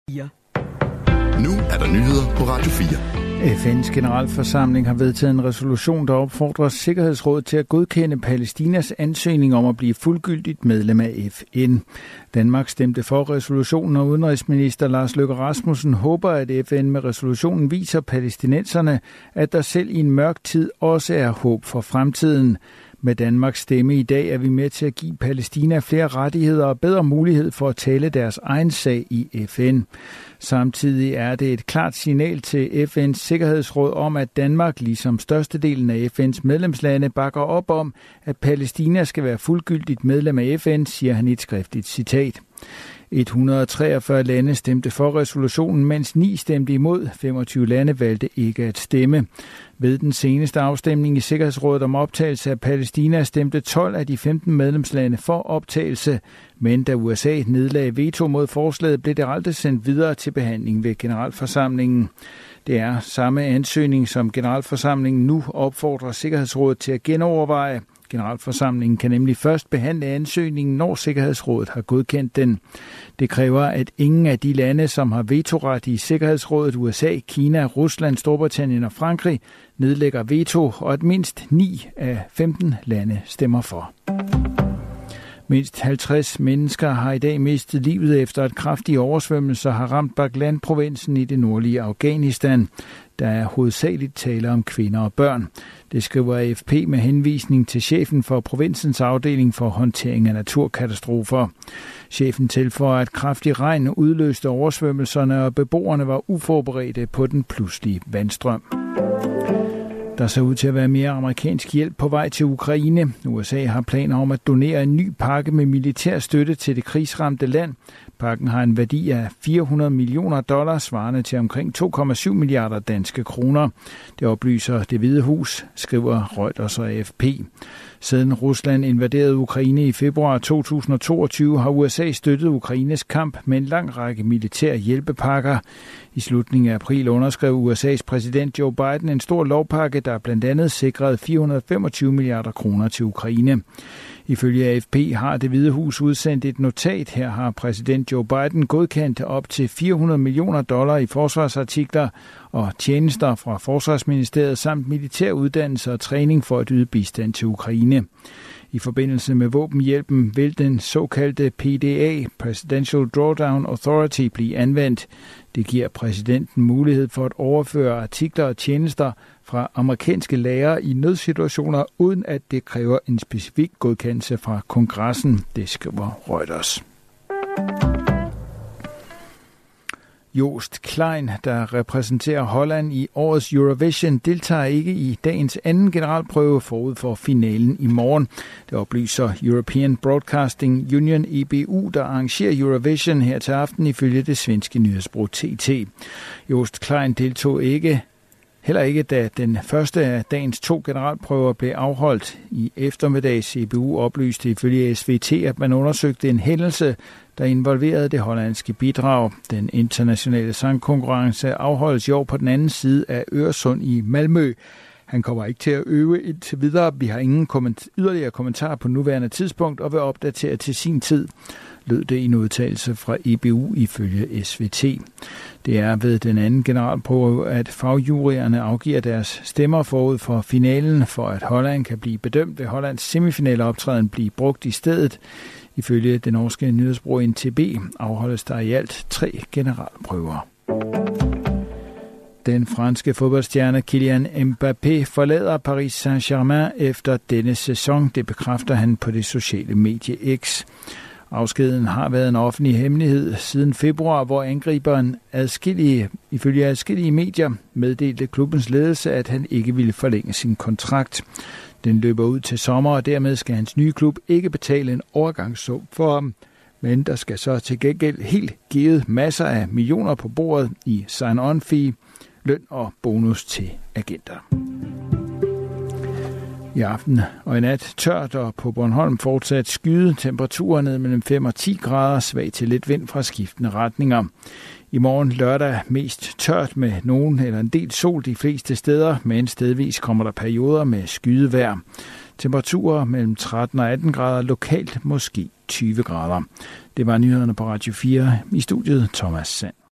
Nu er der nyheder på Radio 4. FN's generalforsamling har vedtaget en resolution, der opfordrer Sikkerhedsrådet til at godkende Palæstinas ansøgning om at blive fuldgyldigt medlem af FN. Danmark stemte for resolutionen, og udenrigsminister Lars Løkke Rasmussen håber, at FN med resolutionen viser palæstinenserne, at der selv i en mørk tid også er håb for fremtiden. Med Danmarks stemme i dag er vi med til at give Palæstina flere rettigheder og bedre mulighed for at tale deres egen sag i FN. Samtidig er det et klart signal til FN's Sikkerhedsråd om, at Danmark, ligesom størstedelen af FN's medlemslande, bakker op om, at Palæstina skal være fuldgyldigt medlem af FN, siger han i et skriftligt citat. 143 lande stemte for resolutionen, mens 9 stemte imod. 25 lande valgte ikke at stemme. Ved den seneste afstemning i Sikkerhedsrådet om optagelse af Palæstina stemte 12 af de 15 medlemslande for optagelse, men da USA nedlagde veto mod forslaget, blev det aldrig sendt videre til behandling ved generalforsamlingen. Det er samme ansøgning, som generalforsamlingen nu opfordrer Sikkerhedsrådet til at genoverveje. Generalforsamlingen kan nemlig først behandle ansøgningen, når Sikkerhedsrådet har godkendt den. Det kræver, at ingen af de lande, som har vetoret i Sikkerhedsrådet, USA, Kina, Rusland, Storbritannien og Frankrig, nedlægger veto, og at mindst 9 af 15 lande stemmer for. Mindst 50 mennesker har i dag mistet livet efter at kraftige oversvømmelser har ramt Baghlan-provinsen i det nordlige Afghanistan. Der er hovedsageligt tale om kvinder og børn. Det skriver AFP med henvisning til chefen for provinsens afdeling for håndtering af naturkatastrofer. Chefen tilføjer, at kraftig regn udløste oversvømmelserne, og beboerne var uforberedte på den pludselige vandstrøm. Der ser ud til at være mere amerikansk hjælp på vej til Ukraine. USA har planer om at donere en ny pakke med militær støtte til det krigsramte land. Pakken har en værdi af $400 millioner, svarende til omkring 2,7 milliarder danske kroner. Det oplyser Det Hvide Hus, skriver Reuters og AFP. Siden Rusland invaderede Ukraine i februar 2022, har USA støttet Ukraines kamp med en lang række militære hjælpepakker. I slutningen af april underskrev USA's præsident Joe Biden en stor lovpakke, der blandt andet sikrede 425 milliarder kroner til Ukraine. Ifølge AFP har Det Hvide Hus udsendt et notat. Her har præsident Joe Biden godkendt op til $400 millioner i forsvarsartikler og tjenester fra Forsvarsministeriet samt militær uddannelse og træning for at yde bistand til Ukraine. I forbindelse med våbenhjælpen vil den såkaldte PDA, Presidential Drawdown Authority, blive anvendt. Det giver præsidenten mulighed for at overføre artikler og tjenester fra amerikanske lagre i nødsituationer, uden at det kræver en specifik godkendelse fra kongressen, det skriver Reuters. Joost Klein, der repræsenterer Holland i årets Eurovision, deltager ikke i dagens anden generalprøve forud for finalen i morgen. Det oplyser European Broadcasting Union EBU, der arrangerer Eurovision her til aften ifølge det svenske nyhedsbureau TT. Joost Klein deltog heller ikke, da den første af dagens 2 generalprøver blev afholdt. I eftermiddags EBU oplyste ifølge SVT, at man undersøgte en hændelse, der involverede det hollandske bidrag. Den internationale sangkonkurrence afholdes i år på den anden side af Øresund i Malmø. Han kommer ikke til at øve indtil videre. Vi har ingen yderligere kommentarer på nuværende tidspunkt og vil opdatere til sin tid, lød det i en udtalelse fra EBU ifølge SVT. Det er ved den anden generalprøve, at fagjuryerne afgiver deres stemmer forud for finalen, for at Holland kan blive bedømt, ved Hollands semifinaleoptræden blive brugt i stedet. Ifølge det norske nyhedsbureau NTB afholdes der i alt 3 generalprøver. Den franske fodboldstjerne Kylian Mbappé forlader Paris Saint-Germain efter denne sæson. Det bekræfter han på det sociale medie X. Afskeden har været en offentlig hemmelighed siden februar, hvor angriberen ifølge adskillige medier meddelte klubbens ledelse, at han ikke ville forlænge sin kontrakt. Den løber ud til sommer, og dermed skal hans nye klub ikke betale en overgangssum for ham. Men der skal så til gengæld helt givet masser af millioner på bordet i sign-on-fee, løn og bonus til agenter. I aften og i nat tørt, og på Bornholm fortsat skyde, temperaturer ned mellem 5 og 10 grader, svag til lidt vind fra skiftende retninger. I morgen lørdag mest tørt med nogen eller en del sol de fleste steder, men stedvis kommer der perioder med skydevejr. Temperaturer mellem 13 og 18 grader, lokalt måske 20 grader. Det var nyhederne på Radio 4. I studiet Thomas Sand.